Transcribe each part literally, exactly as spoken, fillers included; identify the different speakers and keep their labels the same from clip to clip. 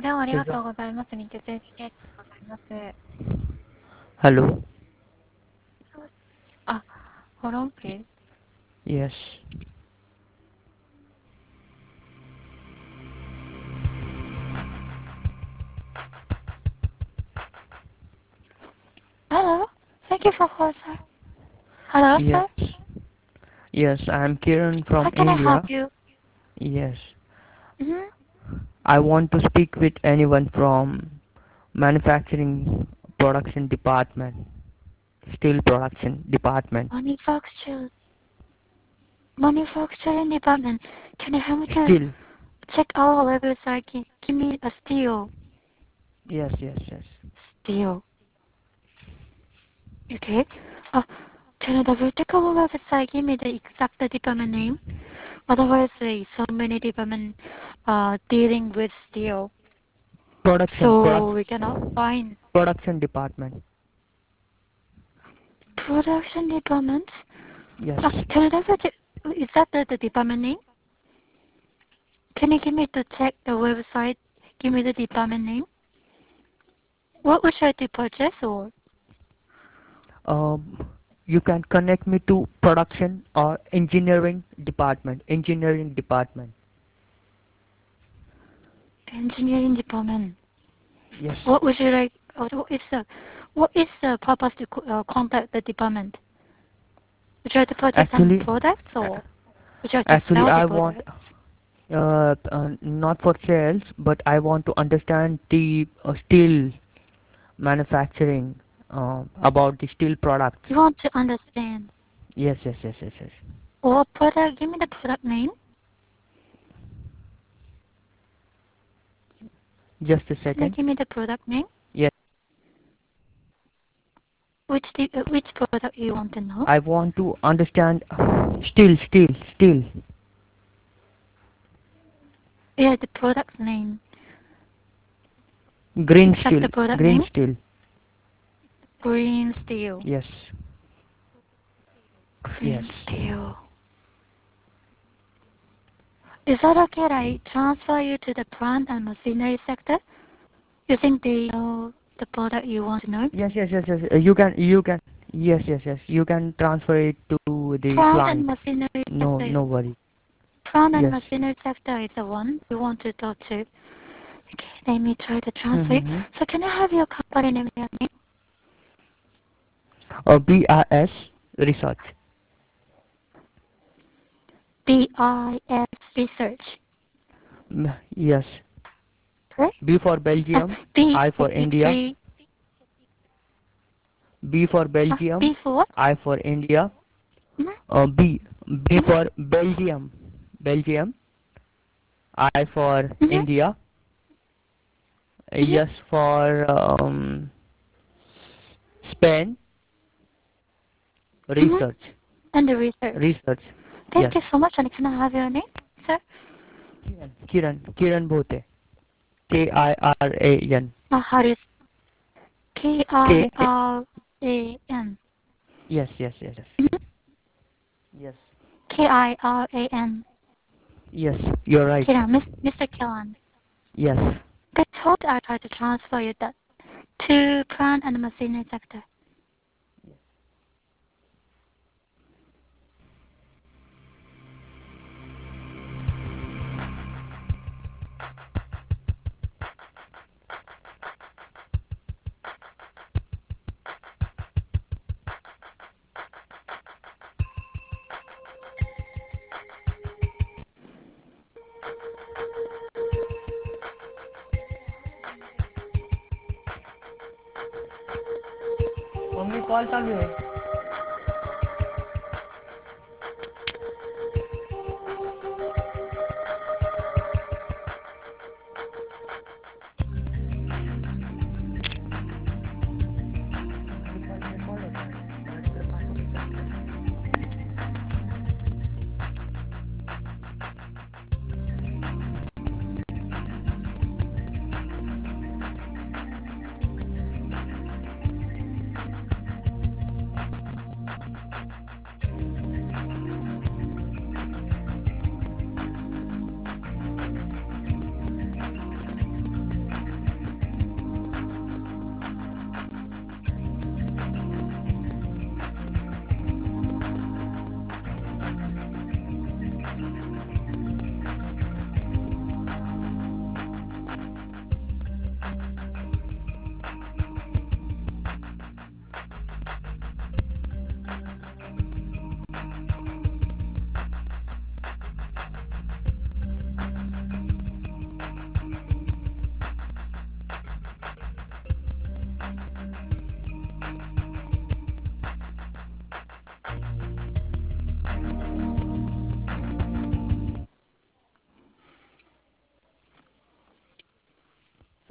Speaker 1: 電話ありが
Speaker 2: Hello.
Speaker 1: とうございます。日鉄 エーティーケー でございます。
Speaker 2: Hello.
Speaker 1: Ah, hold on, please.
Speaker 2: Yes.
Speaker 1: Hello. Thank you for calling, sir. Hello, sir.
Speaker 2: Yes. Yes, I'm Kiran
Speaker 1: How
Speaker 2: from
Speaker 1: can I
Speaker 2: India.
Speaker 1: help you?
Speaker 2: Yes.
Speaker 1: Mm-hmm.
Speaker 2: I want to speak with anyone from manufacturing production department, steel production department.
Speaker 1: Manufacturing, manufacturing department. Can you help me to
Speaker 2: Steel.
Speaker 1: check our website? Gi- Give me a steel.
Speaker 2: Yes, yes, yes.
Speaker 1: Steel. Okay. Uh, can you double check our website? Give me the exact department name. Otherwise, uh, so many department uh, dealing with steel.
Speaker 2: Production,
Speaker 1: So
Speaker 2: product,
Speaker 1: we cannot find
Speaker 2: production department.
Speaker 1: production department. Uh,
Speaker 2: Yes.
Speaker 1: can you double check? Is that the, the department name? Can you give me to check the website? Give me the department name. What would you like to purchase or
Speaker 2: Um, you can connect me to production or engineering department. Engineering department.
Speaker 1: engineering department?
Speaker 2: Yes.
Speaker 1: What would you like? uh, What is the what is the purpose to co- uh, contact the department? Would you like to purchase some
Speaker 2: Actually,
Speaker 1: products or would you like to
Speaker 2: actually,
Speaker 1: sell the
Speaker 2: I want
Speaker 1: products?
Speaker 2: uh, uh, not for sales, but I want to understand the uh, steel manufacturing, uh, about the steel
Speaker 1: You
Speaker 2: products.
Speaker 1: want to understand
Speaker 2: Yes, yes, yes, yes, yes.
Speaker 1: what product? Give me the product name.
Speaker 2: Just a
Speaker 1: Can you
Speaker 2: second.
Speaker 1: give me the product name?
Speaker 2: Yes,
Speaker 1: Which the, uh, which product you want to know?
Speaker 2: I want to understand steel, steel, steel.
Speaker 1: Yeah, the product name.
Speaker 2: Green
Speaker 1: Exact
Speaker 2: steel,
Speaker 1: the product
Speaker 2: green
Speaker 1: name.
Speaker 2: steel.
Speaker 1: Green steel.
Speaker 2: Yes,
Speaker 1: Green
Speaker 2: yes.
Speaker 1: steel. Is that okay? I transfer you to the plant and machinery sector. You think they know the product you want to know?
Speaker 2: Yes, yes, yes, yes. Uh, You can, you can. Yes, yes, yes. You can transfer it to the
Speaker 1: Plant and
Speaker 2: plant.
Speaker 1: machinery
Speaker 2: No,
Speaker 1: sector.
Speaker 2: no worry.
Speaker 1: Plant and
Speaker 2: Yes.
Speaker 1: machinery sector is the one you want to talk to. Okay, let me try to transfer.
Speaker 2: Mm-hmm.
Speaker 1: So can I have your company name? Your name?
Speaker 2: Uh, B I S research.
Speaker 1: B I S Research.
Speaker 2: Mm, yes.
Speaker 1: Correct?
Speaker 2: B for
Speaker 1: Uh,
Speaker 2: Belgium.
Speaker 1: B
Speaker 2: I for
Speaker 1: B
Speaker 2: India.
Speaker 1: B
Speaker 2: B for
Speaker 1: uh,
Speaker 2: Belgium.
Speaker 1: B for what?
Speaker 2: I for India.
Speaker 1: Mm-hmm,
Speaker 2: Uh, B. B
Speaker 1: mm-hmm,
Speaker 2: for Belgium. Belgium. I for
Speaker 1: mm-hmm,
Speaker 2: India.
Speaker 1: mm-hmm,
Speaker 2: Yes for um, Spain.
Speaker 1: mm-hmm.
Speaker 2: Research.
Speaker 1: And the research.
Speaker 2: Research.
Speaker 1: Thank you
Speaker 2: Yes.
Speaker 1: so much. And can I have your name, sir?
Speaker 2: Kiran. Kiran. Kiran Bhote. K I R A N.
Speaker 1: Uh, how do you K I
Speaker 2: K.
Speaker 1: R A N.
Speaker 2: Yes, yes, yes, yes. Yes.
Speaker 1: K I R A N.
Speaker 2: Yes, you're right.
Speaker 1: Kiran, Miss, Mister Kiran.
Speaker 2: Yes.
Speaker 1: I told I tried to transfer you that to plant and machinery sector.
Speaker 2: Mummy call चालू आहे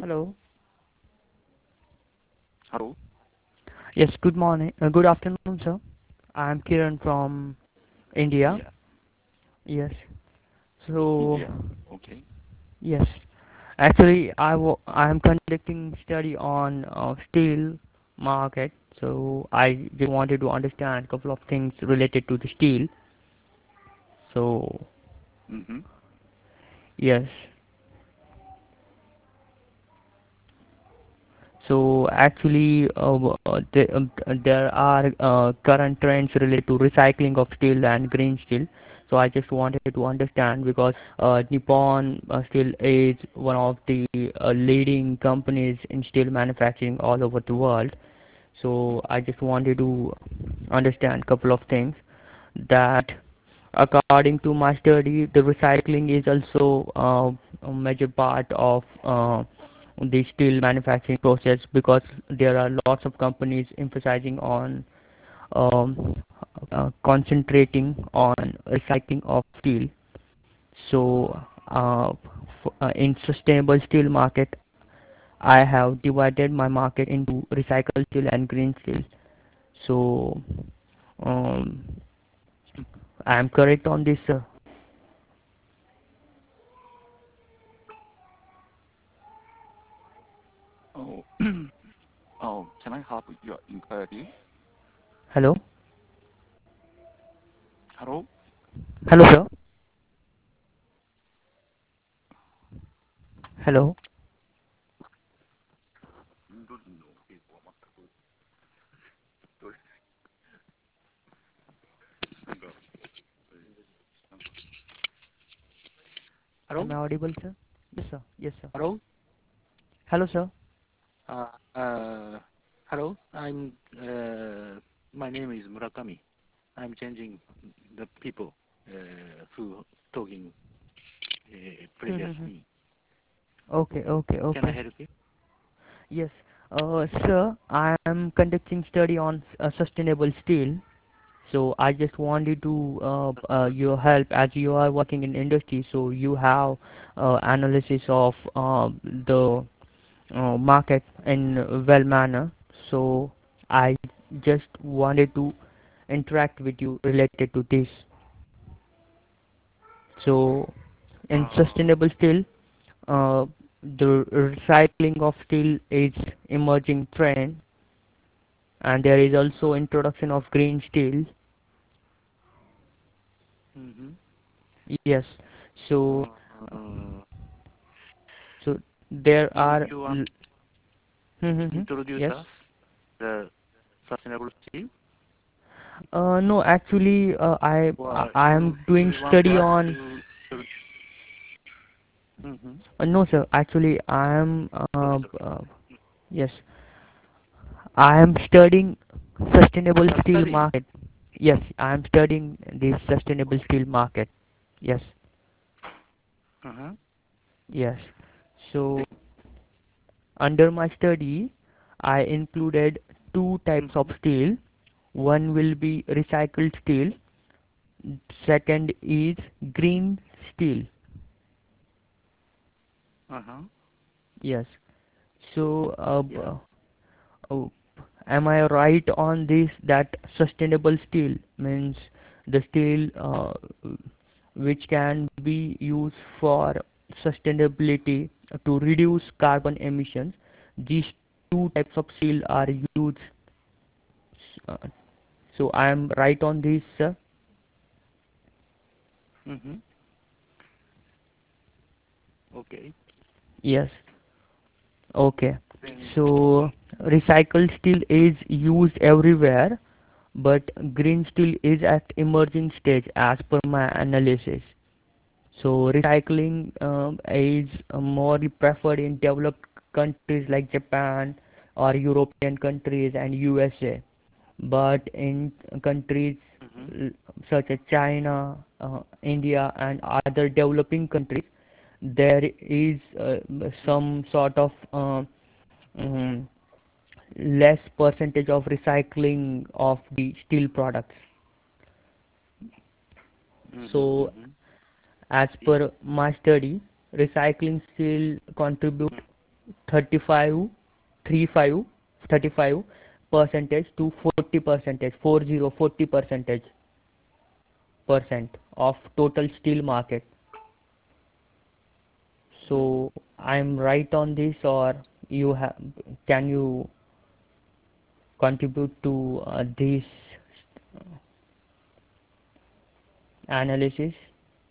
Speaker 2: Hello.
Speaker 3: Hello?
Speaker 2: Yes, good morning. Uh, good afternoon, sir. I'm Kiran from India.
Speaker 3: Yeah.
Speaker 2: Yes. So,
Speaker 3: India. Okay.
Speaker 2: yes. Actually, I w- I'm conducting study on uh, steel market. So I just wanted to understand a couple of things related to the steel. So,
Speaker 3: Mm-hmm.
Speaker 2: yes. So actually, uh, w- uh, the, um, uh, there are uh, current trends related to recycling of steel and green steel. So I just wanted to understand because uh, Nippon uh, Steel is one of the uh, leading companies in steel manufacturing all over the world. So I just wanted to understand a couple of things that according to my study, the recycling is also uh, a major part of uh, the steel manufacturing process because there are lots of companies emphasizing on um, uh, concentrating on recycling of steel. So, uh, f- uh, in sustainable steel market, I have divided my market into recycled steel and green steel. So, um, I am correct on this. Uh,
Speaker 3: Oh, oh, can I have your inquiry?
Speaker 2: hello,
Speaker 3: Hello?
Speaker 2: hello, sir. Hello.
Speaker 3: インド人の傾向は全くどれなんか、えーなんか
Speaker 2: Am I
Speaker 3: Hello?
Speaker 2: audible, sir? Yes, sir. Yes, sir.
Speaker 3: Hello?
Speaker 2: Hello, sir.
Speaker 3: Uh, uh, hello? I'm, uh, my name is Murakami. I'm changing the people uh, who talking uh, previously.
Speaker 2: Okay, okay,
Speaker 3: Can I
Speaker 2: okay.
Speaker 3: help you?
Speaker 2: Yes, uh, sir, I am conducting study on uh, sustainable steel. So I just wanted to uh, uh, your help as you are working in industry. So you have uh, analysis of uh, the uh, market in well manner. So I just wanted to interact with you related to this. So in
Speaker 3: Uh,
Speaker 2: sustainable steel, uh, the recycling of steel is emerging trend, and there is also introduction of green steel.
Speaker 3: mm-hmm.
Speaker 2: Yes, so
Speaker 3: uh,
Speaker 2: so there
Speaker 3: you,
Speaker 2: are
Speaker 3: you want
Speaker 2: l- hmm, hmm,
Speaker 3: to
Speaker 2: hmm.
Speaker 3: introduce
Speaker 2: Yes.
Speaker 3: us the sustainable steel?
Speaker 2: Uh, no, actually, uh, I
Speaker 3: Or
Speaker 2: I
Speaker 3: you
Speaker 2: am doing
Speaker 3: you want
Speaker 2: study
Speaker 3: us
Speaker 2: on.
Speaker 3: to, to mm-hmm.
Speaker 2: Uh, no, sir. Actually, I am.
Speaker 3: Sorry,
Speaker 2: Uh,
Speaker 3: sorry.
Speaker 2: uh, yes, I am studying sustainable
Speaker 3: You are
Speaker 2: steel
Speaker 3: studying.
Speaker 2: market. Yes, I am studying the sustainable steel market. Yes,
Speaker 3: Uh-huh.
Speaker 2: yes. So under my study, I included two types of
Speaker 3: Mm-hmm.
Speaker 2: steel. One will be recycled steel. Second is green steel.
Speaker 3: Uh-huh.
Speaker 2: Yes. So, uh, b-
Speaker 3: Yeah.
Speaker 2: uh, am I right on this that sustainable steel means the steel uh, which can be used for sustainability to reduce carbon emissions? These two types of steel are used. Uh, so I am right on this, sir?
Speaker 3: Mm-hmm. Okay.
Speaker 2: Yes. Okay.
Speaker 3: Then
Speaker 2: So recycled steel is used everywhere, but green steel is at emerging stage as per my analysis. So recycling um, is uh, more preferred in developed countries like Japan or European countries and U S A. But in countries
Speaker 3: mm-hmm.
Speaker 2: l- such as China, uh, India, and other developing countries, there is uh, some sort of uh, um, less percentage of recycling of the steel products.
Speaker 3: Mm-hmm.
Speaker 2: So
Speaker 3: Mm-hmm.
Speaker 2: as
Speaker 3: Yeah.
Speaker 2: per my study, recycling steel contribute
Speaker 3: Mm.
Speaker 2: thirty-five, thirty-five, thirty-five percentage to forty percentage, forty, forty percentage percent of total steel market. So I'm right on this, or you have? Can you contribute to uh, this analysis?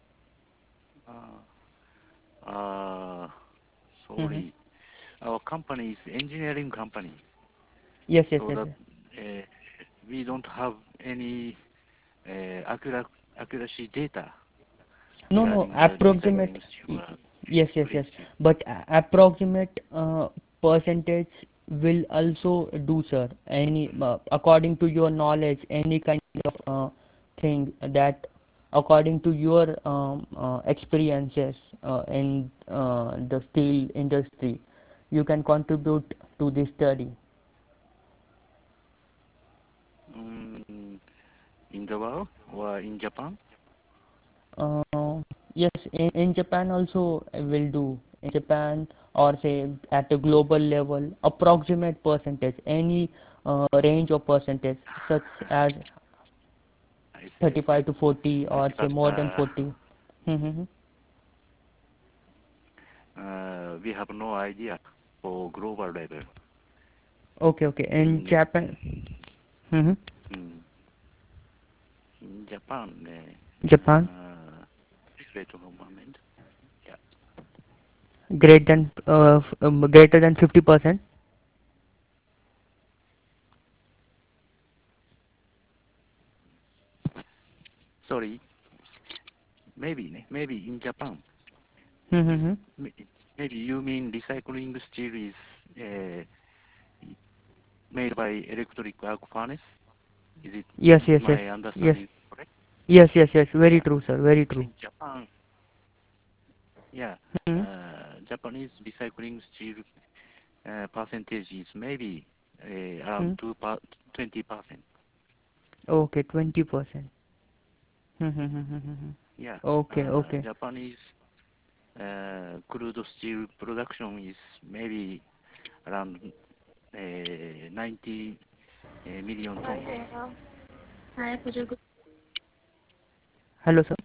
Speaker 3: Uh, uh,
Speaker 2: Mm-hmm.
Speaker 3: Sorry. Our company is engineering company,
Speaker 2: Yes, yes,
Speaker 3: so
Speaker 2: yes,
Speaker 3: that
Speaker 2: yes.
Speaker 3: uh, we don't have any uh, accurate accuracy data
Speaker 2: No, no,
Speaker 3: regarding the
Speaker 2: approximate.
Speaker 3: recycling steel
Speaker 2: y-
Speaker 3: or
Speaker 2: Yes, yes,
Speaker 3: green
Speaker 2: yes.
Speaker 3: steel.
Speaker 2: But a- approximate uh, percentage will also do, sir. Any, uh, according to your knowledge, any kind of uh, thing that, according to your um, uh, experiences uh, in uh, the steel industry, you can contribute to this study.
Speaker 3: Mm, in the world or in Japan?
Speaker 2: Uh, yes, in, in Japan also will do. In Japan, or say at a global level, approximate percentage, any uh, range of percentage, such as
Speaker 3: I see, I see.
Speaker 2: thirty-five to forty,
Speaker 3: Uh,
Speaker 2: or say
Speaker 3: but
Speaker 2: more than
Speaker 3: uh,
Speaker 2: forty. Mm-hmm.
Speaker 3: uh, we have no idea for global level.
Speaker 2: Okay, okay. In
Speaker 3: In
Speaker 2: Japan, mm-hmm.
Speaker 3: mm, in Japan,
Speaker 2: Japan,
Speaker 3: uh, uh, please wait for a moment. Yeah.
Speaker 2: greater than uh, f- um, greater than fifty percent.
Speaker 3: Sorry, maybe maybe in Japan.
Speaker 2: Mm-hmm.
Speaker 3: May- Maybe you mean recycling steel is uh, made by electric arc furnace? Is it
Speaker 2: Yes,
Speaker 3: is
Speaker 2: yes, yes,
Speaker 3: my
Speaker 2: yes,
Speaker 3: understanding correct?
Speaker 2: yes, yes, yes. Very
Speaker 3: Yeah.
Speaker 2: true, sir. Very true.
Speaker 3: In Japan, yeah,
Speaker 2: Mm-hmm.
Speaker 3: uh, Japanese recycling steel uh, percentage is maybe uh, around two per, twenty percent.
Speaker 2: Okay, twenty percent.
Speaker 3: Yeah.
Speaker 2: Okay,
Speaker 3: Uh,
Speaker 2: okay.
Speaker 3: Japanese uh, crude steel production is maybe around uh, ninety uh, million tons.
Speaker 2: Hello, sir.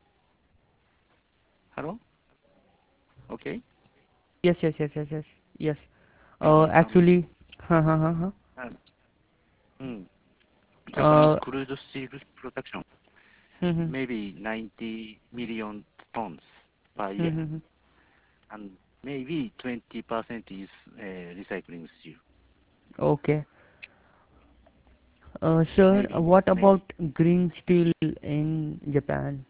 Speaker 3: Hello? Okay.
Speaker 2: Yes, yes, yes, yes, yes, yes. Uh,
Speaker 3: Uh, some
Speaker 2: actually, huh, huh, huh, huh.
Speaker 3: uh, mm, Japanese
Speaker 2: Uh,
Speaker 3: crude steel production
Speaker 2: hmm,
Speaker 3: maybe ninety million tons per
Speaker 2: hmm,
Speaker 3: year,
Speaker 2: hmm, hmm.
Speaker 3: and maybe twenty percent is uh, recycling steel.
Speaker 2: Okay. Uh, sir,
Speaker 3: Maybe,
Speaker 2: what
Speaker 3: maybe.
Speaker 2: about green steel in Japan?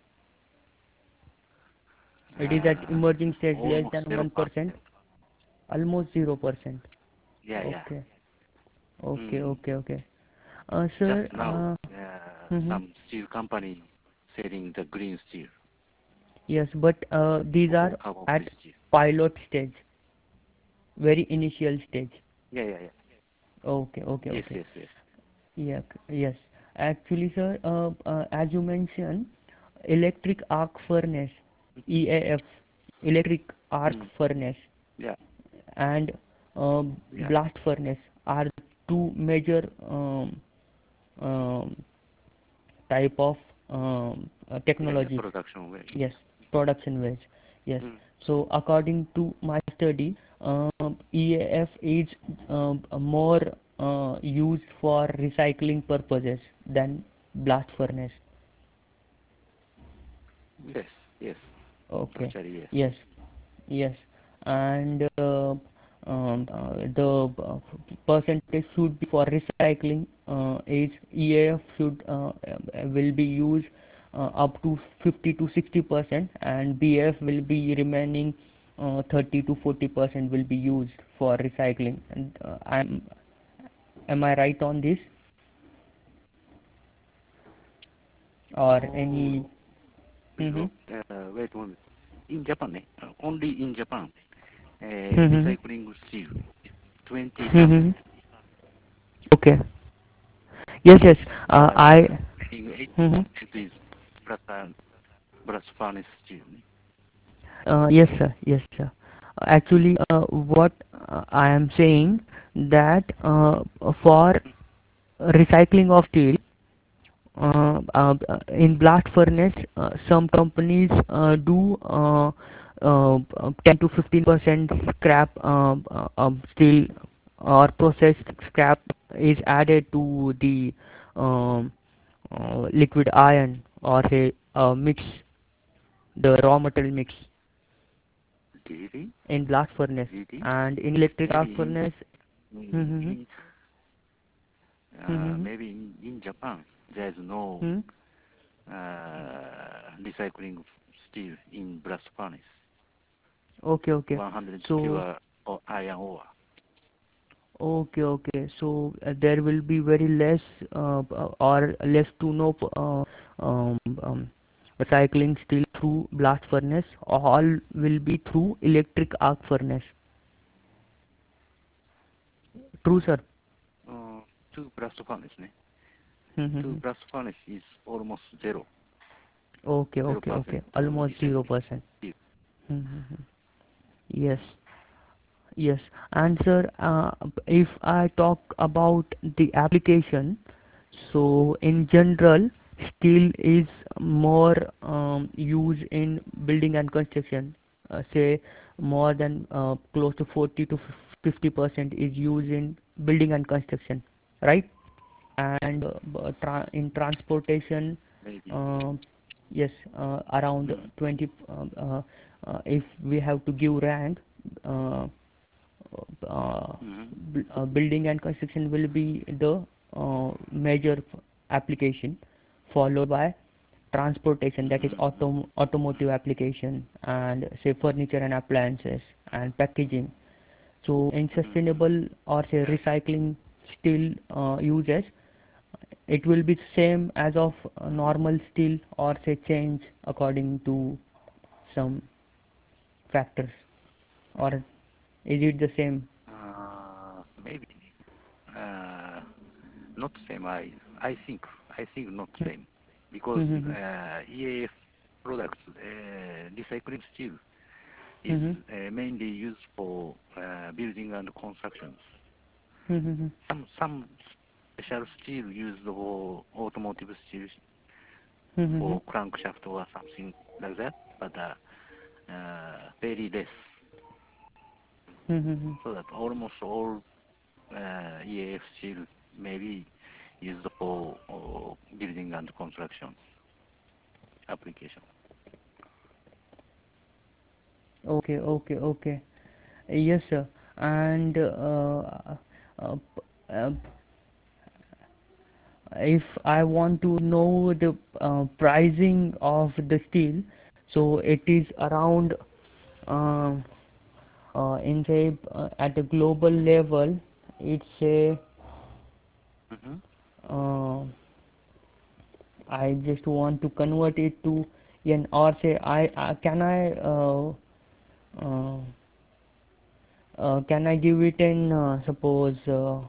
Speaker 2: It is at
Speaker 3: Uh,
Speaker 2: emerging stage, less
Speaker 3: Almost
Speaker 2: than
Speaker 3: zero
Speaker 2: one percent,
Speaker 3: percent.
Speaker 2: almost zero percent.
Speaker 3: Yeah, yeah.
Speaker 2: Okay, okay,
Speaker 3: Mm.
Speaker 2: okay, okay. Uh,
Speaker 3: Just
Speaker 2: sir,
Speaker 3: now,
Speaker 2: uh,
Speaker 3: uh,
Speaker 2: hmm,
Speaker 3: some steel company selling the green steel
Speaker 2: yes, but uh, these
Speaker 3: for
Speaker 2: are
Speaker 3: carbon-free
Speaker 2: at
Speaker 3: steel.
Speaker 2: pilot stage, very initial stage.
Speaker 3: Yeah, yeah, yeah.
Speaker 2: Okay, okay,
Speaker 3: Yes,
Speaker 2: okay.
Speaker 3: yes, yes.
Speaker 2: Yeah, yes. Actually, sir, uh, uh, as you mentioned, electric arc furnace, E A F, electric arc
Speaker 3: Mm.
Speaker 2: furnace,
Speaker 3: Yeah,
Speaker 2: and uh,
Speaker 3: yeah.
Speaker 2: blast furnace are two major um, um, type of um, uh,
Speaker 3: Yeah, yeah.
Speaker 2: technologies.
Speaker 3: Production way.
Speaker 2: Yes, production ways. Yes.
Speaker 3: Mm.
Speaker 2: So according to my study, um, E A F is um, more uh, used for recycling purposes than blast furnace.
Speaker 3: Yes, yes.
Speaker 2: Okay.
Speaker 3: Actually, yes.
Speaker 2: Yes. Yes. And uh, um, uh, the uh, percentage should be for recycling uh, is E A F should uh, uh, will be used uh, up to fifty to sixty percent, and B F will be remaining uh, thirty to forty percent will be used for recycling. And uh, I'm am I right on this, or
Speaker 3: Oh,
Speaker 2: any?
Speaker 3: please
Speaker 2: Mm-hmm.
Speaker 3: look. Uh, wait one minute. In Japan, eh, uh, only in Japan, uh,
Speaker 2: Mm-hmm.
Speaker 3: recycling steel is twenty percent.
Speaker 2: Mm-hmm. Okay. Yes, yes. Uh,
Speaker 3: Uh,
Speaker 2: I.
Speaker 3: remaining
Speaker 2: Mm-hmm.
Speaker 3: eighty percent is blast, uh, blast furnace steel.
Speaker 2: Uh, yes, sir. Yes, sir. Actually, uh, what uh, I am saying that uh, for recycling of steel, uh, uh, in blast furnace, uh, some companies uh, do uh, uh, ten to fifteen percent scrap uh, uh, um, steel or processed scrap is added to the um, uh, liquid iron, or say uh, mix, the raw material mix
Speaker 3: Really?
Speaker 2: in blast furnace.
Speaker 3: Really?
Speaker 2: And in electric arc
Speaker 3: Maybe in
Speaker 2: furnace.
Speaker 3: in,
Speaker 2: Hmm.
Speaker 3: in uh,
Speaker 2: Hmm.
Speaker 3: maybe in, in Japan there is no
Speaker 2: Hmm.
Speaker 3: uh, recycling steel in blast furnace.
Speaker 2: Okay, okay.
Speaker 3: one hundred
Speaker 2: So,
Speaker 3: pure or iron ore.
Speaker 2: okay, okay. So uh, there will be very less uh, or less to no uh, um, um, recycling steel through blast furnace. All will be through electric arc furnace. True, sir.
Speaker 3: Uh, two blast furnace, ne? Two
Speaker 2: Mm-hmm.
Speaker 3: blast furnace is almost zero,
Speaker 2: Okay,
Speaker 3: zero
Speaker 2: okay,
Speaker 3: percent
Speaker 2: okay. Almost zero
Speaker 3: recycling
Speaker 2: percent.
Speaker 3: steel.
Speaker 2: Mm-hmm. Yes. Yes, and sir, uh, if I talk about the application, so in general, steel is more um, used in building and construction. Uh, say more than uh, close to forty to fifty percent is used in building and construction, right? And uh, b- tra- in transportation,
Speaker 3: Maybe.
Speaker 2: uh, yes, uh, around
Speaker 3: Mm.
Speaker 2: twenty. Um, uh, uh, if we have to give rank. Uh, uh,
Speaker 3: Mm-hmm.
Speaker 2: b- uh, building and construction will be the uh, major f- application, followed by transportation, that is
Speaker 3: Mm-hmm.
Speaker 2: autom- automotive application, and say furniture and appliances and packaging. So in
Speaker 3: Mm-hmm.
Speaker 2: sustainable or say recycling steel uh, uses, it will be same as of uh,
Speaker 3: Mm-hmm.
Speaker 2: normal steel, or say change according to some factors, or is it the same?
Speaker 3: Uh, maybe. Uh, not same. I I think I think not same because
Speaker 2: Mm-hmm.
Speaker 3: uh, E A F products uh, recycling steel is
Speaker 2: Mm-hmm.
Speaker 3: uh, mainly used for uh, building and constructions.
Speaker 2: Mm-hmm.
Speaker 3: Some some special steel used for automotive steel
Speaker 2: Mm-hmm.
Speaker 3: for crankshaft or something like that, but uh, uh, very less.
Speaker 2: Mm-hmm.
Speaker 3: So that almost all uh, E A F steel may be used for uh, building and construction application.
Speaker 2: Okay, okay, okay. Yes, sir. And uh, uh, uh, if I want to know the uh, pricing of the steel, so it is around uh, uh, in say uh, at a global level, it's a
Speaker 3: Mm-hmm.
Speaker 2: uh, I just want to convert it to yen, or say I uh, can I uh, uh, uh, can I give it in uh, suppose uh,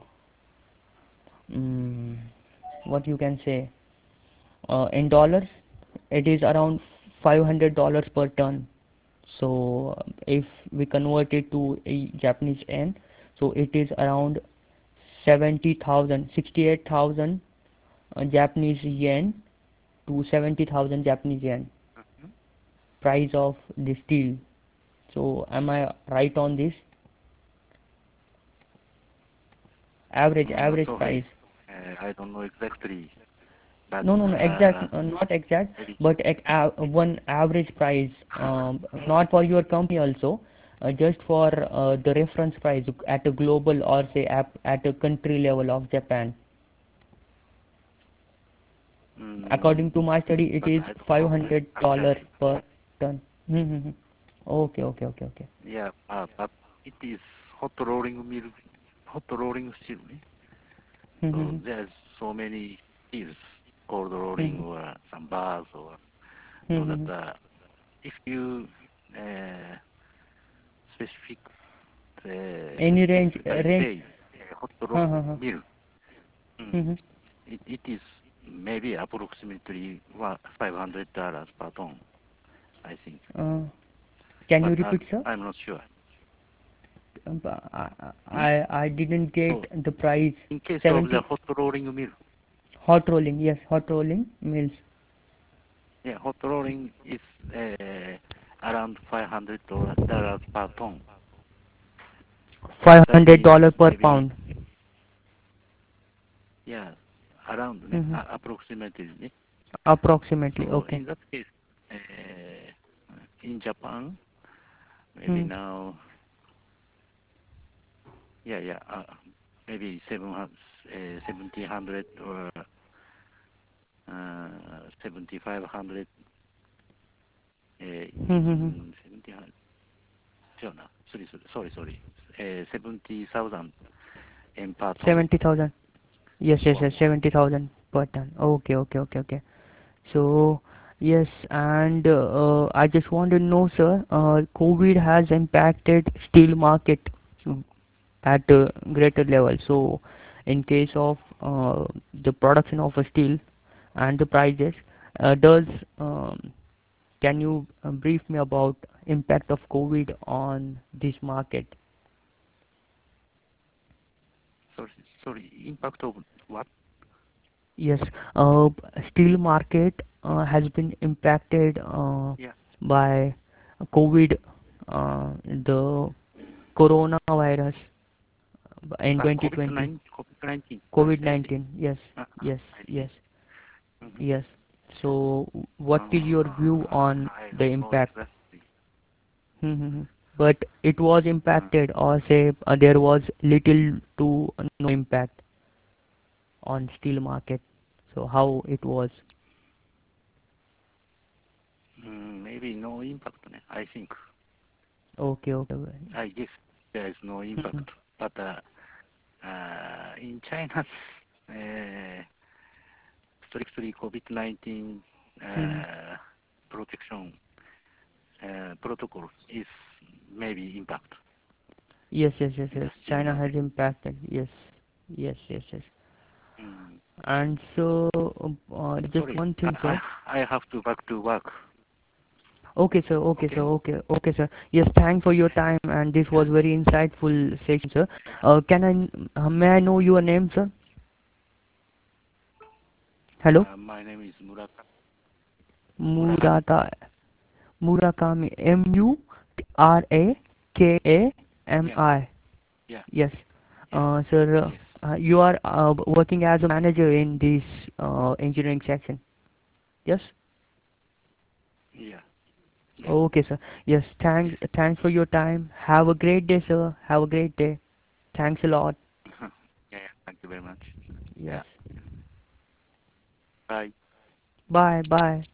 Speaker 2: mm, what you can say uh, in dollars, it is around five hundred dollars per ton. So uh, if we convert it to a Japanese yen, so it is around seventy thousand, sixty-eight thousand uh, Japanese yen to seventy thousand Japanese yen
Speaker 3: Mm-hmm.
Speaker 2: price of the steel. So am I right on this? Average
Speaker 3: Mm,
Speaker 2: average price.
Speaker 3: sorry, uh, I don't know exactly, but
Speaker 2: No, no, no, exact,
Speaker 3: uh,
Speaker 2: uh, not exact,
Speaker 3: maybe.
Speaker 2: but ec- a- one average price, um, not for your company also, uh, just for uh, the reference price at a global or say ap- at a country level of Japan.
Speaker 3: Mm,
Speaker 2: According to my study, it
Speaker 3: but
Speaker 2: is
Speaker 3: I don't
Speaker 2: five
Speaker 3: know
Speaker 2: hundred dollars
Speaker 3: actually.
Speaker 2: per ton. Mm-hmm. Okay, okay, okay, okay.
Speaker 3: Yeah, uh, but it is hot rolling mill, hot rolling steel. Eh? So
Speaker 2: Mm-hmm.
Speaker 3: there's so many steels, cold rolling
Speaker 2: Mm-hmm.
Speaker 3: or some bars or so that
Speaker 2: Mm-hmm.
Speaker 3: uh, if you uh, specific uh,
Speaker 2: Any range, uh,
Speaker 3: specifically
Speaker 2: range.
Speaker 3: say uh, hot rolling
Speaker 2: Uh-huh.
Speaker 3: mill, mm,
Speaker 2: Mm-hmm.
Speaker 3: it, it is maybe approximately one, five hundred dollars per ton, I think.
Speaker 2: Uh, can you
Speaker 3: But I'm,
Speaker 2: repeat, sir?
Speaker 3: I'm not sure.
Speaker 2: um, I I I didn't get
Speaker 3: So,
Speaker 2: the price.
Speaker 3: in case of the
Speaker 2: seventy
Speaker 3: hot rolling mill,
Speaker 2: hot rolling, yes, hot rolling mills.
Speaker 3: yeah, hot rolling is uh, around five hundred dollars per ton.
Speaker 2: Five
Speaker 3: That
Speaker 2: hundred
Speaker 3: means
Speaker 2: dollar per
Speaker 3: maybe,
Speaker 2: pound.
Speaker 3: yeah, around ne,
Speaker 2: Hmm.
Speaker 3: a- approximately. Ne.
Speaker 2: Approximately,
Speaker 3: So
Speaker 2: okay.
Speaker 3: in that case, uh, in Japan, maybe
Speaker 2: Hmm.
Speaker 3: now, yeah, yeah, uh, maybe seven hundred, uh, seventeen hundred or uh, seventy-five hundred, uh,
Speaker 2: Hmm. Hmm, hmm.
Speaker 3: mm, seventy hundred, sorry, sorry, sorry, sorry, uh, seventy thousand yen per ton.
Speaker 2: seventy thousand. Yes, yes,
Speaker 3: Wow.
Speaker 2: yes, seventy thousand per ton. Okay, okay, okay, okay. So, yes, and uh, I just want to know, sir, uh, COVID has impacted steel market mm, at a greater level. So, in case of uh, the production of a steel and the prices, uh, does um, can you uh, brief me about impact of COVID on this market?
Speaker 3: Sorry, sorry, impact of what?
Speaker 2: Yes, uh, steel market uh, has been impacted uh,
Speaker 3: Yeah,
Speaker 2: by COVID, uh, the coronavirus in
Speaker 3: uh,
Speaker 2: twenty
Speaker 3: COVID
Speaker 2: twenty.
Speaker 3: nineteen, COVID nineteen. I, I see.
Speaker 2: COVID nineteen, yes,
Speaker 3: Uh, uh,
Speaker 2: yes,
Speaker 3: I see.
Speaker 2: yes,
Speaker 3: Mm-hmm.
Speaker 2: yes. So, what
Speaker 3: Uh,
Speaker 2: is your view on
Speaker 3: I
Speaker 2: the
Speaker 3: don't know
Speaker 2: impact?
Speaker 3: exactly.
Speaker 2: Mhm. But it was
Speaker 3: Uh,
Speaker 2: impacted, or say uh, there was little to no impact on steel market. So, how it was?
Speaker 3: mm, maybe no impact. ne, I think.
Speaker 2: Okay, okay.
Speaker 3: I guess there is no
Speaker 2: Mhm.
Speaker 3: impact. But uh, uh, in China, uh, strictly COVID nineteen
Speaker 2: Mhm.
Speaker 3: uh, protection uh, protocol is maybe impact
Speaker 2: Yes, yes, yes,
Speaker 3: in the
Speaker 2: yes.
Speaker 3: steel
Speaker 2: China
Speaker 3: market.
Speaker 2: has impacted. Yes, yes, yes, yes.
Speaker 3: Mm.
Speaker 2: And so, uh, just
Speaker 3: Sorry,
Speaker 2: one
Speaker 3: I,
Speaker 2: thing, sir.
Speaker 3: I I have to back to work.
Speaker 2: Okay, sir. Okay, sir.
Speaker 3: Okay?
Speaker 2: Okay, okay, sir. Yes, thanks for your time, and this
Speaker 3: Yeah.
Speaker 2: was very insightful session, sir. Uh, can I, uh, may I know your name, sir? Hello,
Speaker 3: Uh, my name is Murata. Murakami.
Speaker 2: Murata Murakami. M U R A K A M
Speaker 3: Yeah.
Speaker 2: I.
Speaker 3: Yeah.
Speaker 2: Yes.
Speaker 3: Yeah.
Speaker 2: Uh, sir,
Speaker 3: Yes.
Speaker 2: uh, you are uh, working as a manager in this uh, engineering section. Yes.
Speaker 3: Yeah. Yeah.
Speaker 2: Okay, sir. Yes,
Speaker 3: Yes.
Speaker 2: thanks. Thanks for your time. Have a great day, sir. Have a great day. Thanks a lot.
Speaker 3: yeah. Yeah. Thank you very much.
Speaker 2: Yes.
Speaker 3: Yeah. Bye.
Speaker 2: Bye. Bye.